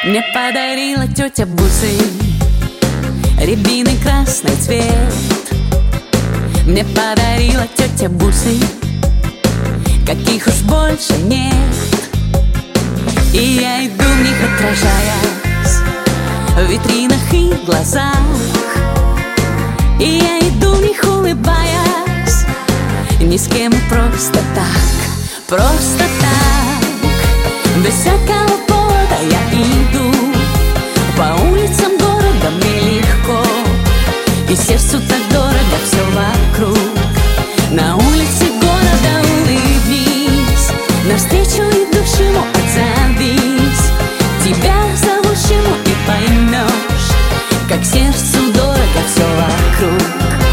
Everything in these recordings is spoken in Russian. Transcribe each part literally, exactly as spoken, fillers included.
Мне подарила тетя бусы, рябиный красный цвет. Мне подарила тетя бусы, каких уж больше нет. И я иду в них, отражаясь в витринах и глазах. И я иду в них, улыбаясь, ни с кем, просто так, просто так. Без всякого повода я иду по улицам города, мне легко, и сердцу так дорого все вокруг. На улице города улыбнись, навстречу идущему отзовись, тебя зовущему, и поймешь, как сердцу дорого все вокруг.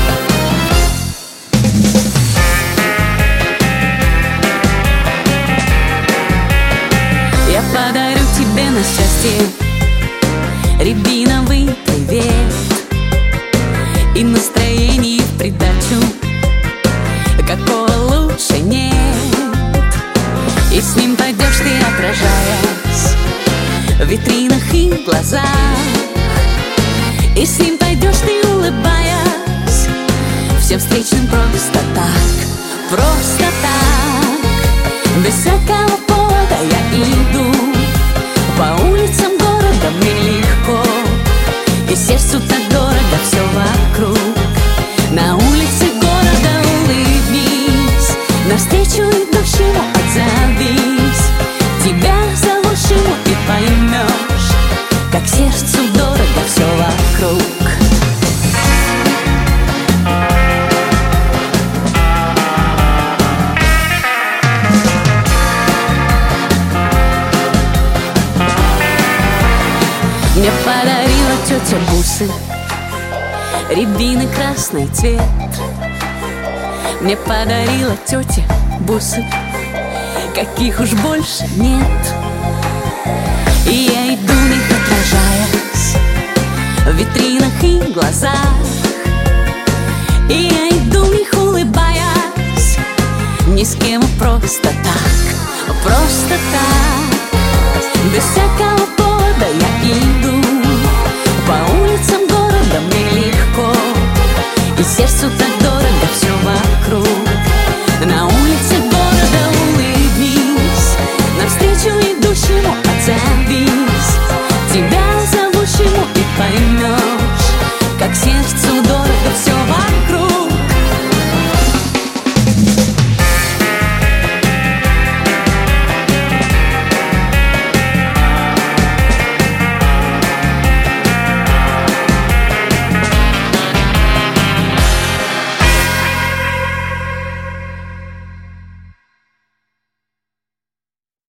Я подарю тебе на счастье рябиновый привет, и настроение в придачу, какого лучше нет. И с ним пойдешь ты, отражаясь в витринах и глазах. И с ним пойдешь ты, улыбаясь, всем встречным просто так, просто так. Без всякого повода я иду по улицам города, мне легко, и сердцу так дорого все вокруг. На улице города улыбнись, навстречу идущему отзовись, тебя зовущему, и поймешь, как сердцу дорого все вокруг. Мне подарила тетя бусы, рябиный красный цвет. Мне подарила тетя бусы, каких уж больше нет. И я иду в них, отражаясь в витринах и глазах. И я иду в них, улыбаясь, ни с кем, просто так, просто так.